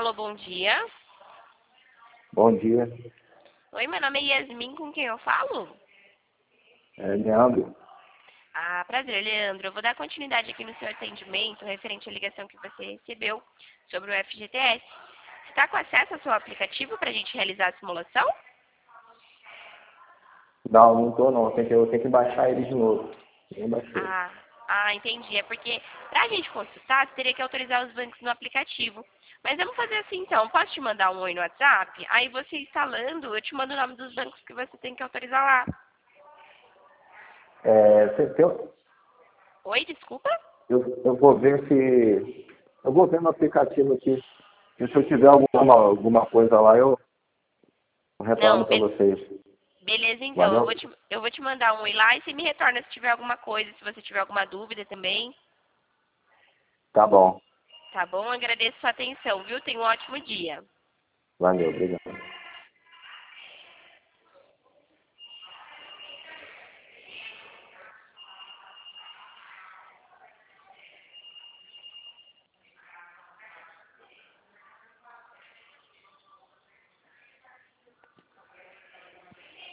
Alô, bom dia. Bom dia, Oi, meu nome é Yasmin, com quem eu falo? Leandro. Ah, prazer, Leandro. Eu vou dar continuidade aqui no seu atendimento referente à ligação que você recebeu sobre o FGTS. Você está com acesso ao seu aplicativo para a gente realizar a simulação? Não tô não, eu tenho que baixar ele de novo. Nem baixei. Entendi. É porque para a gente consultar, você teria que autorizar os bancos no aplicativo. Mas vamos fazer assim então. Posso te mandar um oi no WhatsApp? Aí você instalando, eu te mando o nome dos bancos que você tem que autorizar lá. Eu, Oi, desculpa? eu vou ver se... Eu vou ver no aplicativo aqui. E se eu tiver alguma coisa lá, eu retorno Não, para vocês. beleza, então. Eu Valeu? vou te mandar um oi lá e você me retorna se tiver alguma coisa, se você tiver alguma dúvida também. Tá bom. Tá bom? Agradeço sua atenção, viu? Tenha um ótimo dia. Valeu, obrigado.